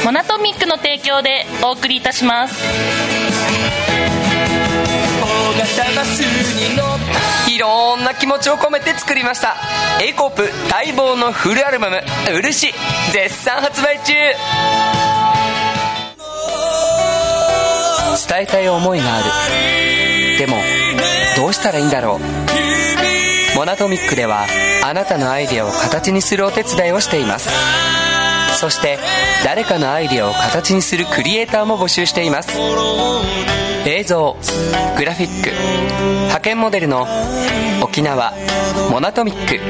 モナトミックの提供でお送りいたします。 いろんな気持ちを込めて作りました A コープ待望のフルアルバム「漆」絶賛発売中。伝えたい思いがある。でもどうしたらいいんだろう。モナトミックではあなたのアイデアを形にするお手伝いをしています。そして誰かのアイデアを形にするクリエイターも募集しています。映像、グラフィック、派遣モデルの沖縄モナトミック。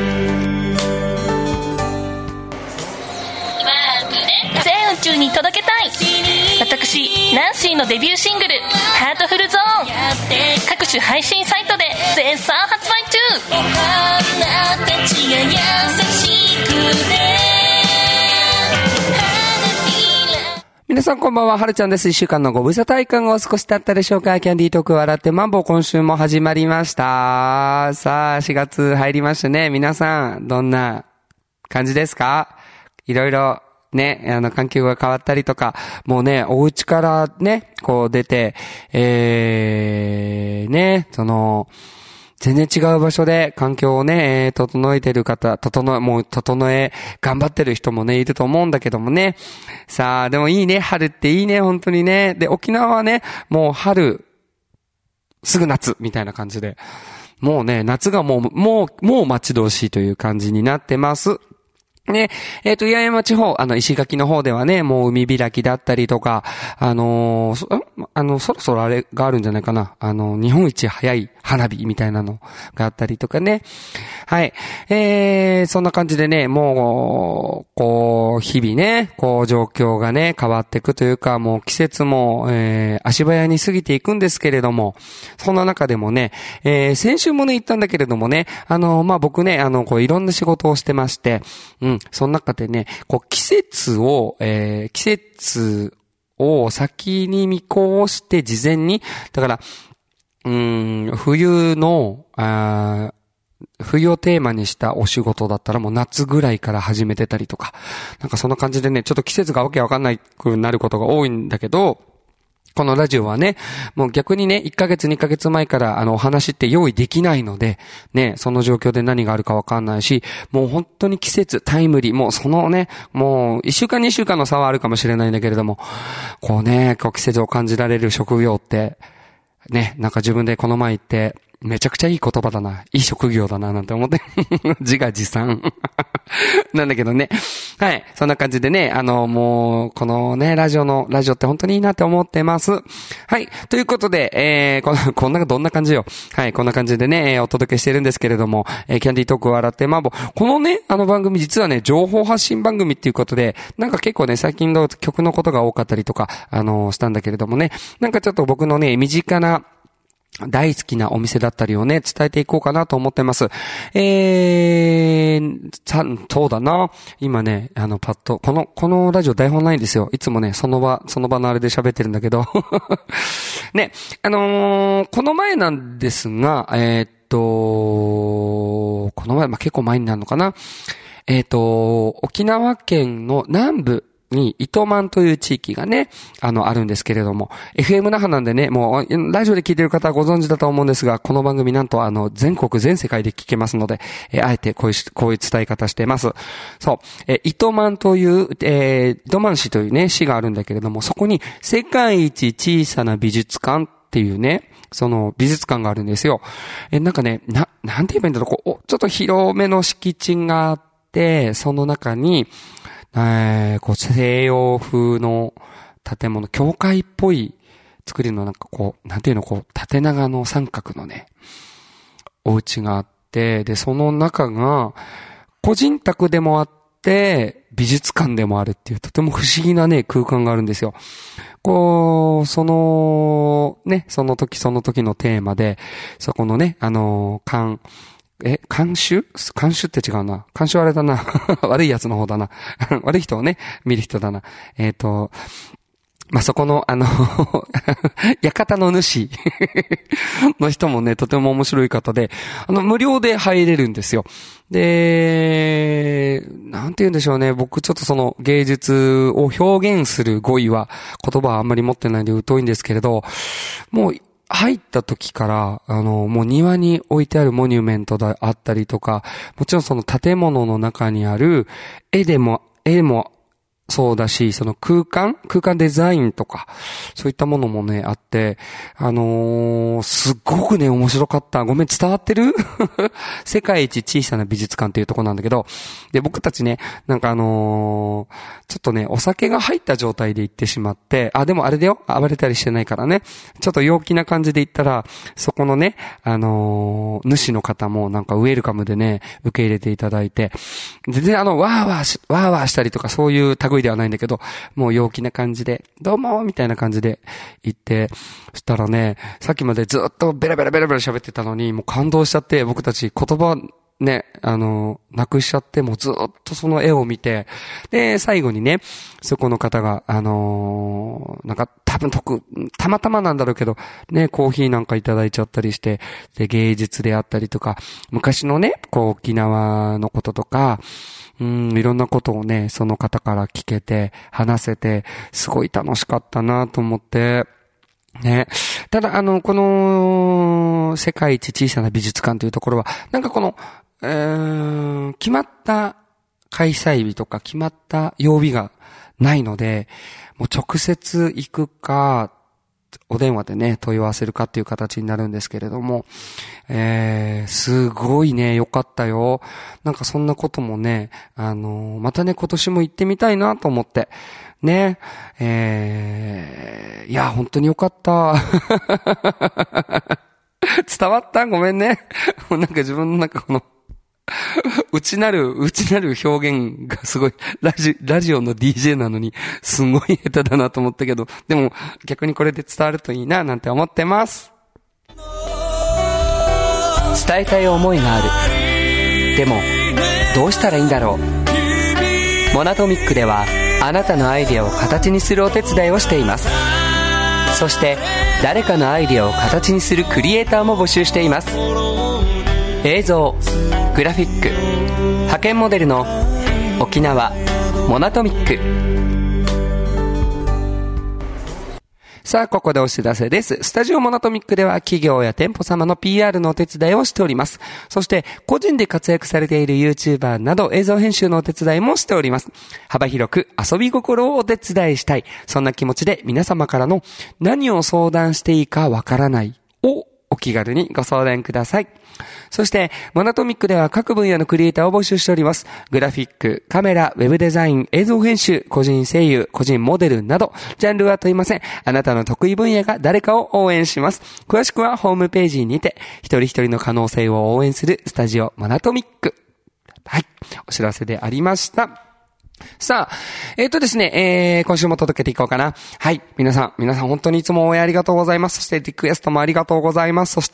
全宇宙に届けたい。私ナンシーのデビューシングル「ハートフルゾーン」各種配信サイトで絶賛発売中。お花たちが優しくて。 皆さんこんばんは、はるちゃんです。一週間のご無沙汰感がお少し経ったでしょうか。キャンディートーク笑ってマンボウ、今週も始まりました。さあ、4月入りましたね。皆さん、どんな感じですか？いろいろね、環境が変わったりとか、もうね、お家からね、こう出て、全然違う場所で環境をね、整えてる方、整え、頑張ってる人もね、いると思うんだけどもね。さあ、でもいいね、春っていいね、本当にね。で、沖縄はね、もう春、すぐ夏、みたいな感じで。もうね、夏がもう待ち遠しいという感じになってます。ね、八重山地方、石垣の方ではね、もう海開きだったりとか、そろそろあれがあるんじゃないかな。日本一早い花火みたいなのがあったりとかね。はい。そんな感じでね、もう、こう、日々ね、こう、状況がね、変わっていくというか、もう季節も、足早に過ぎていくんですけれども、そんな中でもね、先週もね、言ったんだけれどもね、僕ね、こう、いろんな仕事をしてまして、その中でね、こう、季節を先に見越して事前に、だから、冬をテーマにしたお仕事だったらもう夏ぐらいから始めてたりとか、なんかそんな感じでね、ちょっと季節がわけわかんないくなることが多いんだけど、このラジオはね、もう逆にね、1ヶ月2ヶ月前からお話って用意できないので、ね、その状況で何があるかわかんないし、もう本当に季節、タイムリー、もうそのね、もう1週間2週間の差はあるかもしれないんだけれども、こうね、こう季節を感じられる職業って、ね、なんか自分でこの前言って、めちゃくちゃいい言葉だな。いい職業だな、なんて思って。自画自賛。なんだけどね。はい。そんな感じでね、もう、このね、ラジオって本当にいいなって思ってます。はい。ということで、どんな感じよ。はい。こんな感じでね、お届けしてるんですけれども、キャンディートークを笑ってマンボウ。このね、番組実はね、情報発信番組っていうことで、なんか結構ね、最近の曲のことが多かったりとか、したんだけれどもね、なんかちょっと僕のね、身近な、大好きなお店だったりをね、伝えていこうかなと思ってます。そうだな。今ね、パッと、このラジオ台本ないんですよ。いつもね、その場のあれで喋ってるんだけど。ね、この前なんですが、この前、結構前になるのかな。沖縄県の南部、に、糸満という地域がね、あるんですけれども、FM 那覇なんでね、もう、ラジオで聞いてる方はご存知だと思うんですが、この番組なんと全国全世界で聞けますので、あえてこういう伝え方しています。そう、糸満という、糸満市というね、市があるんだけれども、そこに世界一小さな美術館っていうね、その美術館があるんですよ。なんかね、なんて言えばいいんだろう、ちょっと広めの敷地があって、その中に、こう西洋風の建物、教会っぽい作りのなんかこう、なんていうの、こう、縦長の三角のね、お家があって、で、その中が、個人宅でもあって、美術館でもあるっていう、とても不思議なね、空間があるんですよ。こう、その時のテーマで、そこのね、監修って違うな。監修あれだな。悪いやつの方だな。悪い人をね、見る人だな。 まあ、そこの、館の主の人もね、とても面白い方で、無料で入れるんですよ。で、なんて言うんでしょうね。僕ちょっとその芸術を表現する語彙は、言葉はあんまり持ってないんで疎いんですけれど、もう、入った時から、もう庭に置いてあるモニュメントであったりとか、もちろんその建物の中にある絵もそうだし、その空間デザインとか、そういったものもね、あって、すっごくね、面白かった。ごめん、伝わってる世界一小さな美術館っていうとこなんだけど、で、僕たちね、なんかちょっとね、お酒が入った状態で行ってしまって、でもあれだよ、暴れたりしてないからね、ちょっと陽気な感じで行ったら、そこのね、主の方もなんかウェルカムでね、受け入れていただいて、全然わーわーしたりとかそういう類ではないんだけど、もう陽気な感じで、どうもみたいな感じで行って、そしたらね、さっきまでずっとベラベラ喋ってたのに、もう感動しちゃって、僕たち言葉ね、なくしちゃって、もうずっとその絵を見て、で、最後にね、そこの方が、なんか多分たまたまなんだろうけど、ね、コーヒーなんかいただいちゃったりして、で、芸術であったりとか、昔のね、沖縄のこととか、いろんなことをね、その方から聞けて、話せて、すごい楽しかったなと思って、ね。ただ、この、世界一小さな美術館というところは、なんかこの、決まった開催日とか決まった曜日がないので、もう直接行くか、お電話でね、問い合わせるかっていう形になるんですけれども、すごいね、良かったよ。なんかそんなこともね、またね、今年も行ってみたいなと思って、ね、いや、本当に良かった。伝わった？ごめんね。もうなんか自分の中この、内なる表現がすごい、ラジオの DJ なのに、すごい下手だなと思ったけど、でも逆にこれで伝わるといいな、なんて思ってます。 伝えたい思いがある。でも、どうしたらいいんだろう。モナトミックでは、あなたのアイデアを形にするお手伝いをしています。そして、誰かのアイデアを形にするクリエイターも募集しています。映像、グラフィック、派遣モデルの沖縄モナトミック。 さあ、ここでお知らせです。スタジオモナトミックでは企業や店舗様の PR のお手伝いをしております。そして、個人で活躍されている YouTuber など映像編集のお手伝いもしております。幅広く遊び心をお手伝いしたい。そんな気持ちで皆様からの何を相談していいかわからないをお気軽にご相談ください。そして、モナトミックでは各分野のクリエイターを募集しております。グラフィック、カメラ、ウェブデザイン、映像編集、個人声優、個人モデルなど、ジャンルは問いません。あなたの得意分野が誰かを応援します。詳しくはホームページにて、一人一人の可能性を応援するスタジオモナトミック。はい。お知らせでありました。さあ、ですね、今週も届けていこうかな。はい。皆さん本当にいつも応援ありがとうございます。そしてリクエストもありがとうございます。そして、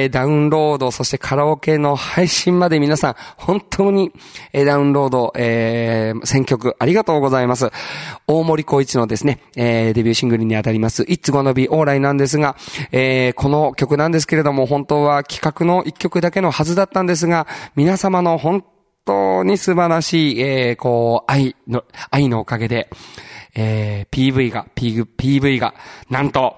ダウンロード、そしてカラオケの配信まで皆さん、本当に、ダウンロード、選曲ありがとうございます。大森光一のですね、デビューシングルにあたります、It's Gonna Be Alright なんですが、この曲なんですけれども、本当は企画の一曲だけのはずだったんですが、皆様の本当に素晴らしい、愛のおかげで、PV が、なんと、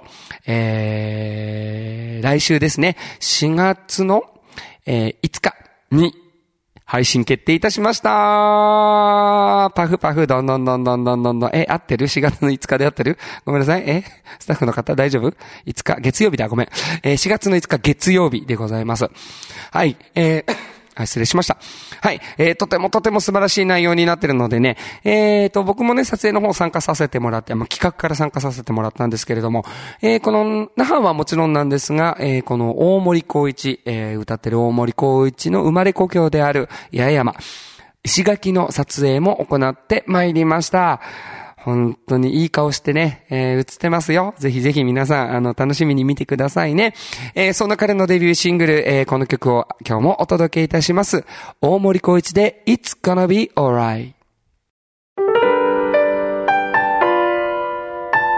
来週ですね、4月の、5日に配信決定いたしました。パフ、どんどん。合ってる？ 4 月の5日で合ってる？ごめんなさい。スタッフの方大丈夫？ 5日、月曜日だ、ごめん。4月の5日月曜日でございます。はい、失礼しました。はい。とても素晴らしい内容になっているのでね、僕もね、撮影の方参加させてもらって、企画から参加させてもらったんですけれども、この、那覇はもちろんなんですが、この大森光一、歌ってる大森光一の生まれ故郷である八重山、石垣の撮影も行ってまいりました。本当にいい顔してね、映ってますよ。ぜひぜひ皆さん、楽しみに見てくださいね。そんな彼のデビューシングル、この曲を今日もお届けいたします。大森光一で It's Gonna Be Alright。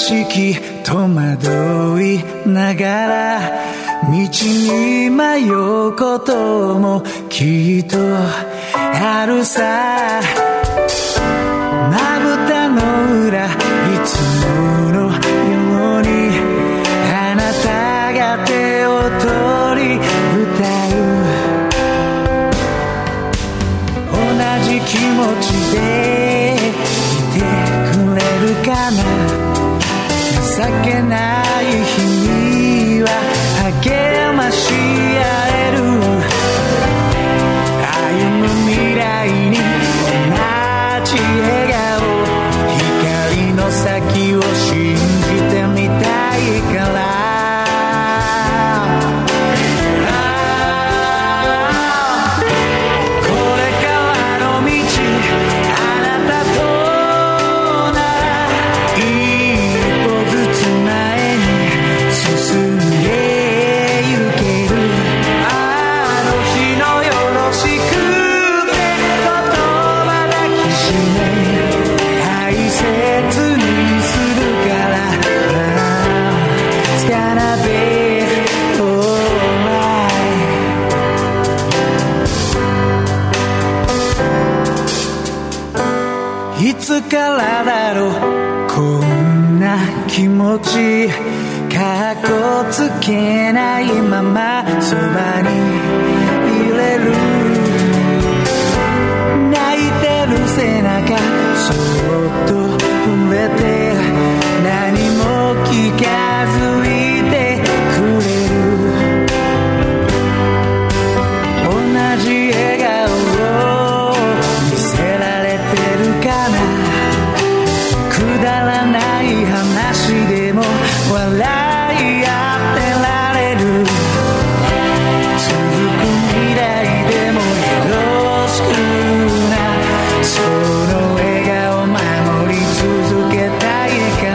しき戸惑いながら道に迷うこともきっとあるさ。まぶたの裏いつものようにあなたが手を取り歌う。同じ気持ちでいてくれるかな。情けない日には励まし合える。歩む未来に同じ笑顔、光の先を信じてみたいから。いつからだろうこんな気持ち。かっこつけないままそばにいれる。泣いてる背中そっと触れて何も聞かずいてくれる。同じ笑顔を見せられてるかな。くだらない話でも笑い合ってられる。続く未来でもよろしくな。その笑顔守り続けたいから。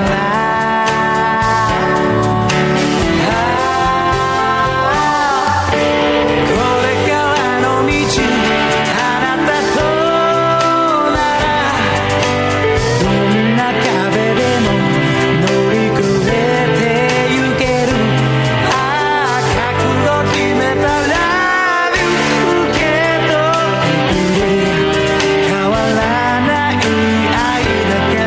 これからの道あなたとならどんな壁でも乗り越えてゆける。覚悟決めたら受け取って変わらない愛だから。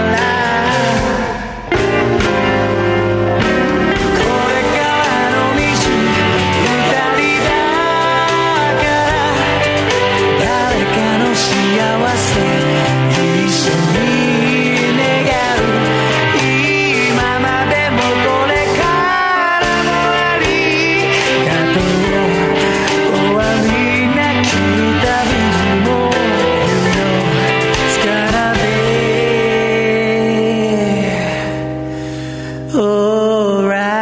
これからの道二人だから誰かの幸せ一緒に願う。今までもこれからもありがとう。終わりなき旅も夢の力で Alright。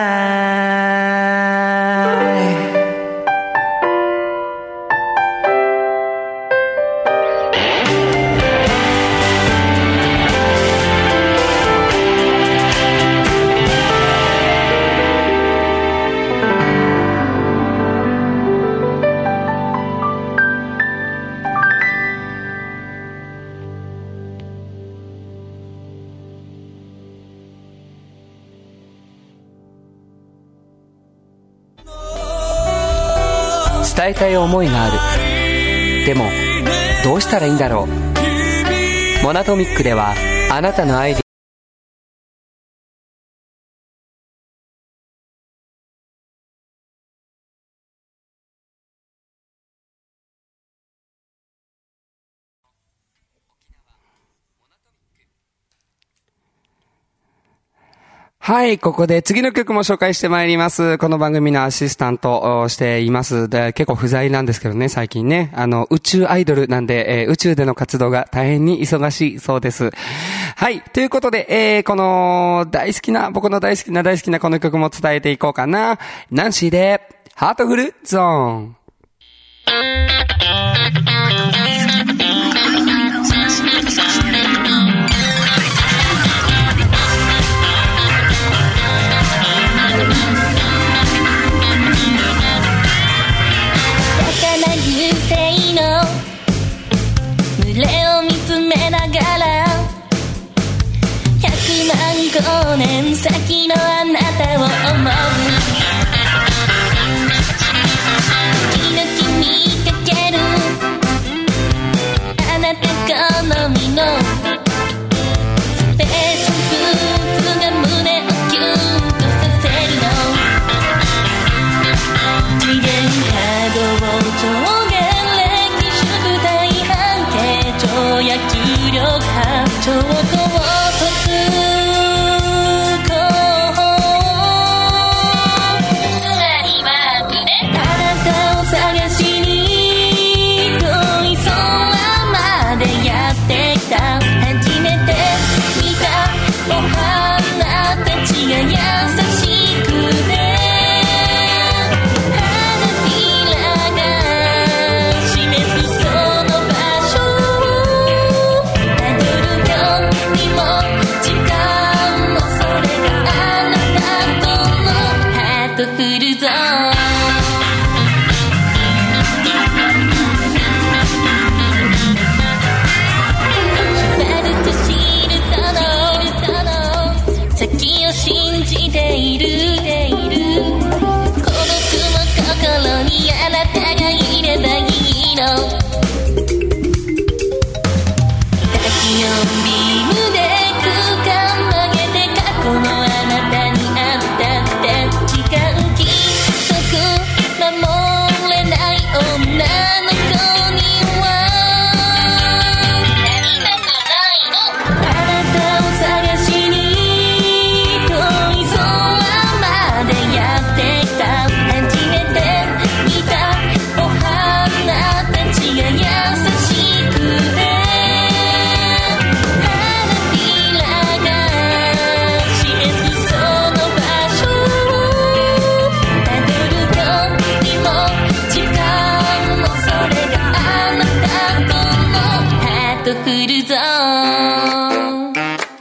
伝えたい思いがある。でもどうしたらいいんだろう。モナトミックではあなたのアイデアはい、ここで次の曲も紹介してまいります。この番組のアシスタントをしています。で、結構不在なんですけどね、最近ね。宇宙アイドルなんで、宇宙での活動が大変に忙しいそうです。はい、ということで、この僕の大好きなこの曲も伝えていこうかな。ナンシーで、ハートフルゾーン。 光年思う時々見かけるあなた好みのフェイスブックが胸をキュンとさせるの次元波動上限歴縮大半径跳躍力波超高速候補つまりはくれあなたを探しに遠い空までやってきた初めて見たお花たちが優しくて花びらが示すその場所をたどるよりも時間もそれがあなたとのハートフルゾーン先を信じている孤独も心にあなたがいればいいのタキヨンビームで空間曲げて過去のあなたにあったって時間規則守れない女の子にはなりたくないのあなたを探しに遠い空までやってきた初めて見たお花たちが優しくて花びらが示すその場所をたどるよりも時間もそれがあなたとのハートフルゾーン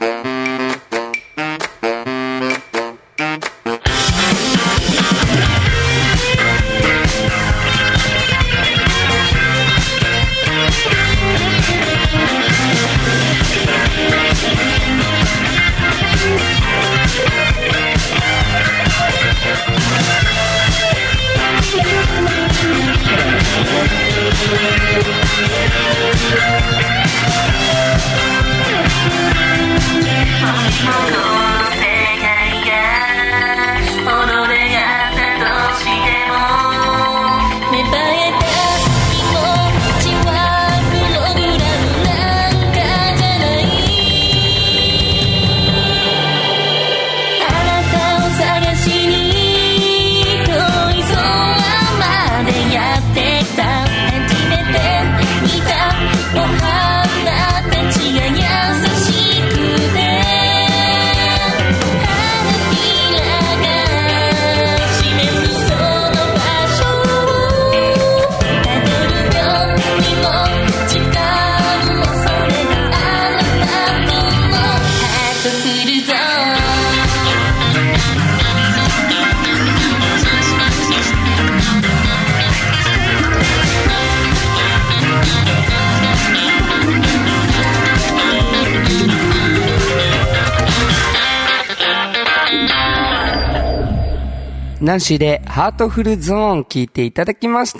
ナンシーでハートフルゾーン聞いていただきました。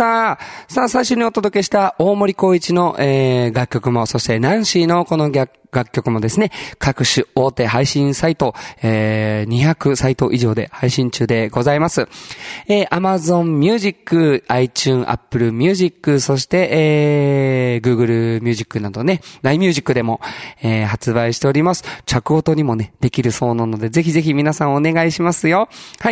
さあ、最初にお届けした大森光一の、楽曲も、そしてナンシーのこの楽曲もですね、各種大手配信サイト、200サイト以上で配信中でございます。Amazon Music、iTunes、Apple Music、そして、Google Music などね、LINE Music でも、発売しております。着音にもね、できるそうなので、ぜひぜひ皆さんお願いしますよ。はい。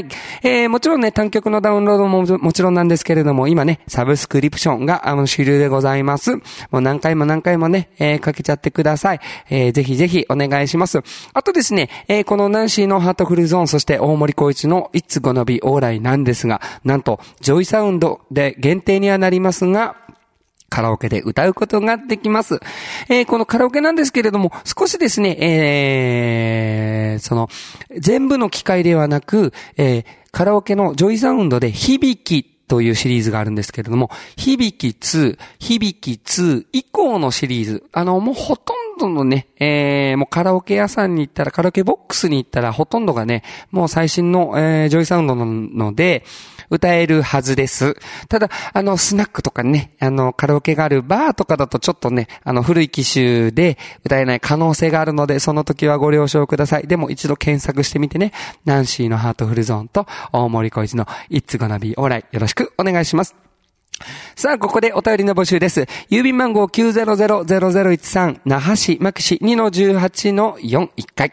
もちろんね、単曲のダウンロードももちろんなんですけれども、今ね、サブスクリプションが主流でございます。もう何回もね、かけちゃってください。ぜひぜひお願いします。あとですね、このナンシーのハートフルゾーン、そして大森光一の It's Gonna Be Alright なんですが、なんと、ジョイサウンドで限定にはなりますが、カラオケで歌うことができます。このカラオケなんですけれども、少しですね、全部の機械ではなく、カラオケのジョイサウンドで響きというシリーズがあるんですけれども、響き2以降のシリーズ、もうほとんんどのね、もうカラオケ屋さんに行ったら、カラオケボックスに行ったら、ほとんどがね、もう最新の、ジョイサウンドなので、歌えるはずです。ただ、スナックとかね、カラオケがあるバーとかだとちょっとね、古い機種で歌えない可能性があるので、その時はご了承ください。でも一度検索してみてね、ナンシーのハートフルゾーンと、大森小一のIt's Gonna Be Alright、よろしくお願いします。さあ、ここでお便りの募集です。郵便番号 900-0013 那覇市牧市 2-18-4 1回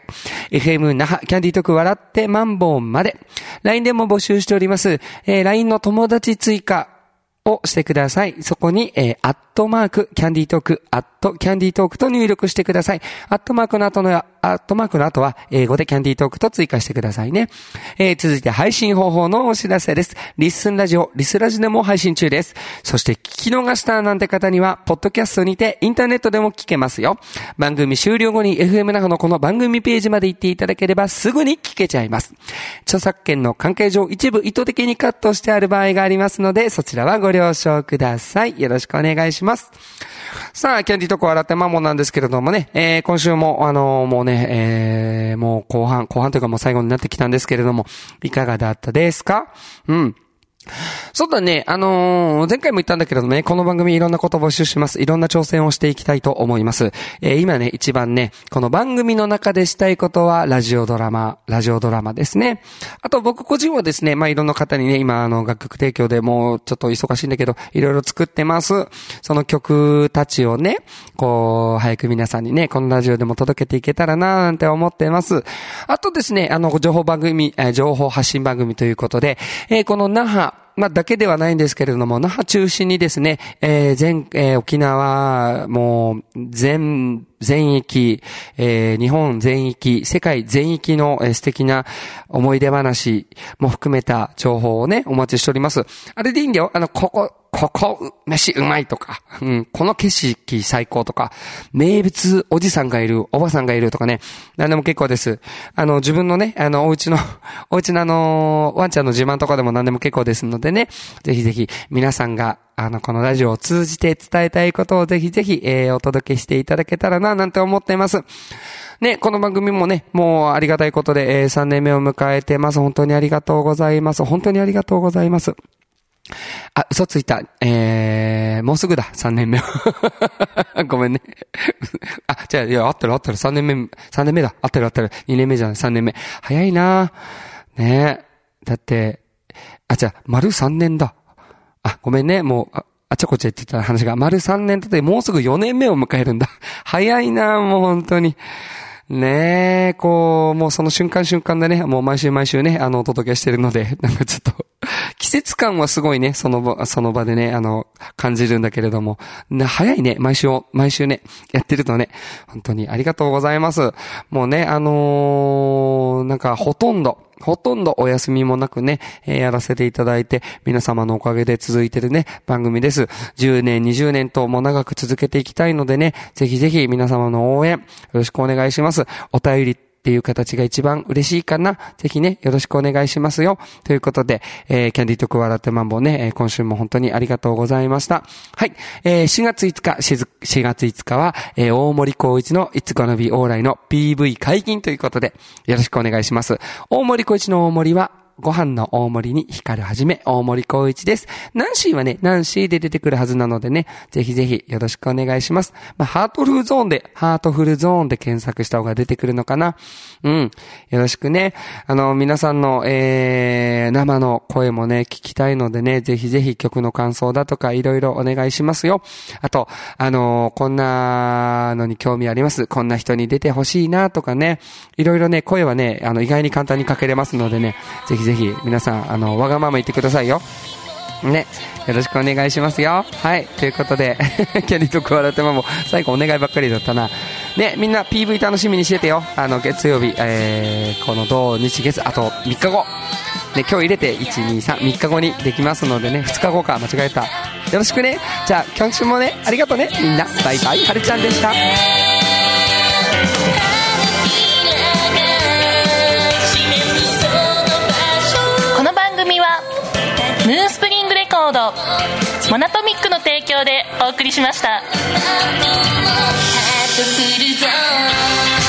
FM 那覇キャンディートーク笑ってマンボウまで LINE でも募集しております。LINE の友達追加をしてください。そこに、キャンディートーク、キャンディートークと入力してください。アットマークの後は、英語でキャンディートークと追加してくださいね。続いて配信方法のお知らせです。リスラジでも配信中です。そして聞き逃したなんて方には、ポッドキャストにてインターネットでも聞けますよ。番組終了後に FM 那覇のこの番組ページまで行っていただければすぐに聞けちゃいます。著作権の関係上一部意図的にカットしてある場合がありますので、そちらはご了承ください。よろしくお願いします。さあ、キャンディートーク笑ってマンボウなんですけれどもね、今週ももうね、もう後半というかもう最後になってきたんですけれども、いかがだったですか？そうだね、前回も言ったんだけれどもね、この番組いろんなことを募集します。いろんな挑戦をしていきたいと思います。今ね、一番ね、この番組の中でしたいことはラジオドラマですね。あと僕個人はですね、いろんな方にね、今楽曲提供でもうちょっと忙しいんだけど、いろいろ作ってます。その曲たちをね、こう、早く皆さんにね、このラジオでも届けていけたらなーなんて思ってます。あとですね、情報発信番組ということで、この那覇、だけではないんですけれども、那覇中心にですね、沖縄、もう、全域、日本全域、世界全域の素敵な思い出話も含めた情報をね、お待ちしております。あれでいいんだよ。ここ、飯うまいとか、この景色最高とか、名物おじさんがいる、おばさんがいるとかね、何でも結構です。自分のね、お家のワンちゃんの自慢とかでも何でも結構ですのでね、ぜひぜひ皆さんが、このラジオを通じて伝えたいことをぜひぜひ、お届けしていただけたらな、なんて思っています。ね、この番組もね、もうありがたいことで、3年目を迎えてます。本当にありがとうございます。本当にありがとうございます。嘘ついた。もうすぐだ、3年目。ごめんね。いや、合ってる、3年目だ。合ってる。2年目じゃない、3年目。早いなねだって、丸3年だ。ごめんね、もう、あちゃこちゃ言ってた話が、丸3年経ってもうすぐ4年目を迎えるんだ。早いなもう本当に。ねえ、もうその瞬間でね、もう毎週ね、お届けしてるので、なんかちょっと、季節感はすごいね、その場でね、感じるんだけれども、早いね、毎週ね、やってるとね、本当にありがとうございます。もうね、なんかほとんどお休みもなくね、やらせていただいて、皆様のおかげで続いてるね、番組です。10年、20年とも長く続けていきたいのでね、ぜひぜひ皆様の応援、よろしくお願いします。お便りっていう形が一番嬉しいかな。ぜひね、よろしくお願いしますよ。ということで、キャンディートーク笑ってマンボウね、今週も本当にありがとうございました。はい。4月5日は、大森光一のIt's Gonna Be Alrightの PV 解禁ということで、よろしくお願いします。大森光一の大森は、ご飯の大盛りに光るはじめ、大森光一です。ナンシーはね、ナンシーで出てくるはずなのでね、ぜひぜひよろしくお願いします。ハートフルゾーンで検索した方が出てくるのかな。よろしくね。皆さんの、生の声もね、聞きたいのでね、ぜひぜひ曲の感想だとかいろいろお願いしますよ。あと、こんなのに興味あります。こんな人に出てほしいなとかね、いろいろね、声はね、意外に簡単にかけれますのでね、ぜひぜひ皆さんわがまま言ってくださいよね。よろしくお願いしますよ。はい、ということでキャリーとクワラテマも最後お願いばっかりだったなね。みんな PV 楽しみにしててよ。月曜日、この土日月あと3日後ね、今日入れて 1,2,3 3日後にできますのでね。2日後か、間違えた。よろしくね。じゃあ今週もね、ありがとうねみんな。バイバイ。はるちゃんでした。 この番組はムーンスプリングレコードモナトミックの提供供でお送りしました。ハートフルゾーン